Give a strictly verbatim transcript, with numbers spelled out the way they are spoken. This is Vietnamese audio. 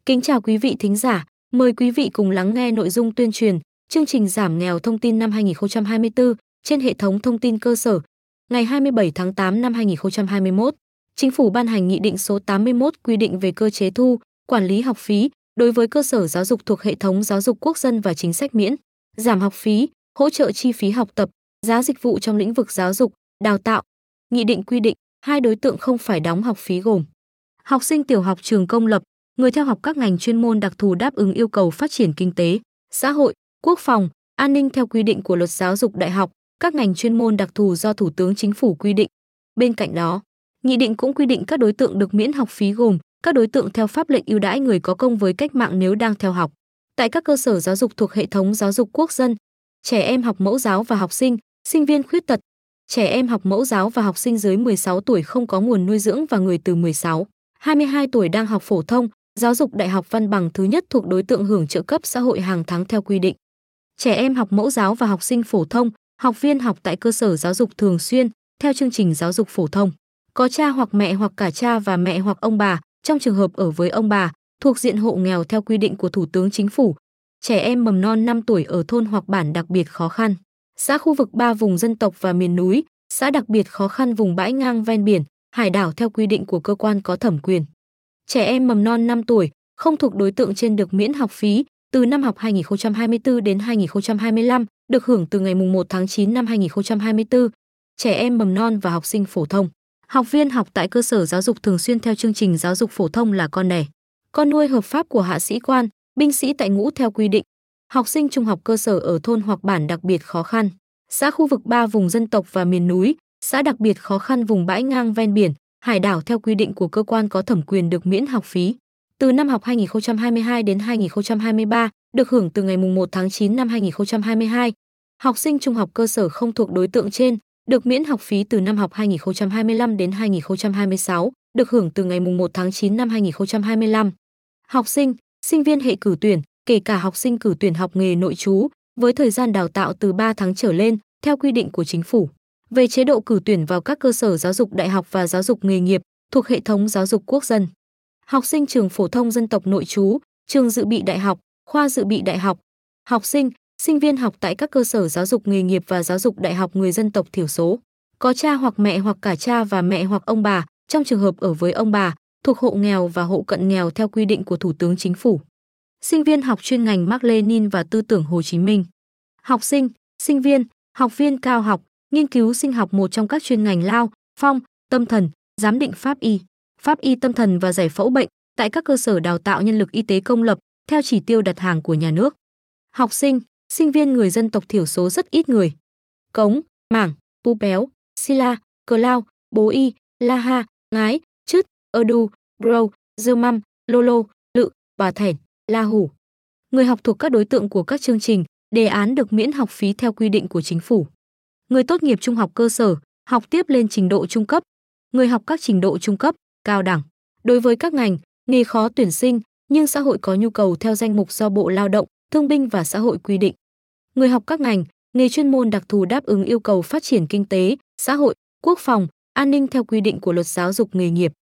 Kính chào quý vị thính giả, mời quý vị cùng lắng nghe nội dung tuyên truyền chương trình giảm nghèo thông tin năm hai nghìn không trăm hai mươi tư trên hệ thống thông tin cơ sở. Ngày hai mươi bảy tháng tám năm hai nghìn không trăm hai mươi mốt, Chính phủ ban hành Nghị định số tám mươi mốt quy định về cơ chế thu, quản lý học phí đối với cơ sở giáo dục thuộc hệ thống giáo dục quốc dân và chính sách miễn, giảm học phí, hỗ trợ chi phí học tập, giá dịch vụ trong lĩnh vực giáo dục, đào tạo. Nghị định quy định hai đối tượng không phải đóng học phí gồm học sinh tiểu học trường công lập, người theo học các ngành chuyên môn đặc thù đáp ứng yêu cầu phát triển kinh tế, xã hội, quốc phòng, an ninh theo quy định của Luật Giáo dục Đại học, các ngành chuyên môn đặc thù do Thủ tướng Chính phủ quy định. Bên cạnh đó, nghị định cũng quy định các đối tượng được miễn học phí gồm các đối tượng theo pháp lệnh ưu đãi người có công với cách mạng nếu đang theo học tại các cơ sở giáo dục thuộc hệ thống giáo dục quốc dân, trẻ em học mẫu giáo và học sinh, sinh viên khuyết tật, trẻ em học mẫu giáo và học sinh dưới mười sáu tuổi không có nguồn nuôi dưỡng và người từ mười sáu, hai mươi hai tuổi đang học phổ thông, giáo dục đại học văn bằng thứ nhất thuộc đối tượng hưởng trợ cấp xã hội hàng tháng theo quy định. Trẻ em học mẫu giáo và học sinh phổ thông, học viên học tại cơ sở giáo dục thường xuyên theo chương trình giáo dục phổ thông, có cha hoặc mẹ hoặc cả cha và mẹ hoặc ông bà, trong trường hợp ở với ông bà, thuộc diện hộ nghèo theo quy định của Thủ tướng Chính phủ. Trẻ em mầm non năm tuổi ở thôn hoặc bản đặc biệt khó khăn, xã khu vực ba vùng dân tộc và miền núi, xã đặc biệt khó khăn vùng bãi ngang ven biển, hải đảo theo quy định của cơ quan có thẩm quyền. Trẻ em mầm non năm tuổi không thuộc đối tượng trên được miễn học phí từ năm học hai nghìn không trăm hai mươi tư đến hai nghìn không trăm hai mươi lăm, được hưởng từ ngày mùng một tháng chín năm hai nghìn không trăm hai mươi tư. Trẻ em mầm non và học sinh phổ thông, học viên học tại cơ sở giáo dục thường xuyên theo chương trình giáo dục phổ thông là con đẻ, con nuôi hợp pháp của hạ sĩ quan, binh sĩ tại ngũ theo quy định. Học sinh trung học cơ sở ở thôn hoặc bản đặc biệt khó khăn, xã khu vực ba vùng dân tộc và miền núi, xã đặc biệt khó khăn vùng bãi ngang ven biển, hải đảo theo quy định của cơ quan có thẩm quyền được miễn học phí từ năm học hai nghìn không trăm hai mươi hai đến hai nghìn không trăm hai mươi ba, được hưởng từ ngày mùng một tháng chín năm hai nghìn không trăm hai mươi hai. Học sinh trung học cơ sở không thuộc đối tượng trên được miễn học phí từ năm học hai nghìn không trăm hai mươi lăm đến hai nghìn không trăm hai mươi sáu, được hưởng từ ngày mùng một tháng chín năm hai nghìn không trăm hai mươi lăm. Học sinh, sinh viên hệ cử tuyển, kể cả học sinh cử tuyển học nghề nội trú, với thời gian đào tạo từ ba tháng trở lên theo quy định của Chính phủ về chế độ cử tuyển vào các cơ sở giáo dục đại học và giáo dục nghề nghiệp thuộc hệ thống giáo dục quốc dân. Học sinh trường phổ thông dân tộc nội trú, trường dự bị đại học, khoa dự bị đại học. Học sinh, sinh viên học tại các cơ sở giáo dục nghề nghiệp và giáo dục đại học người dân tộc thiểu số, có cha hoặc mẹ hoặc cả cha và mẹ hoặc ông bà, trong trường hợp ở với ông bà, thuộc hộ nghèo và hộ cận nghèo theo quy định của Thủ tướng Chính phủ. Sinh viên học chuyên ngành Mác Lênin và tư tưởng Hồ Chí Minh. Học sinh, sinh viên, học viên cao học, nghiên cứu sinh học một trong các chuyên ngành lao, phong, tâm thần, giám định pháp y, pháp y tâm thần và giải phẫu bệnh tại các cơ sở đào tạo nhân lực y tế công lập theo chỉ tiêu đặt hàng của nhà nước. Học sinh, sinh viên người dân tộc thiểu số rất ít người. Cống, Mảng, Pu Péo, Sila, Cờ Lao, Bố Y, La Ha, Ngái, Chứt, Ơ Đu, Brâu, Dơ Măm, Lô Lô, Lự, Bà Thẻn, La Hủ. Người học thuộc các đối tượng của các chương trình, đề án được miễn học phí theo quy định của Chính phủ. Người tốt nghiệp trung học cơ sở, học tiếp lên trình độ trung cấp. Người học các trình độ trung cấp, cao đẳng. Đối với các ngành, nghề khó tuyển sinh, nhưng xã hội có nhu cầu theo danh mục do Bộ Lao động, Thương binh và Xã hội quy định. Người học các ngành, nghề chuyên môn đặc thù đáp ứng yêu cầu phát triển kinh tế, xã hội, quốc phòng, an ninh theo quy định của Luật Giáo dục nghề nghiệp.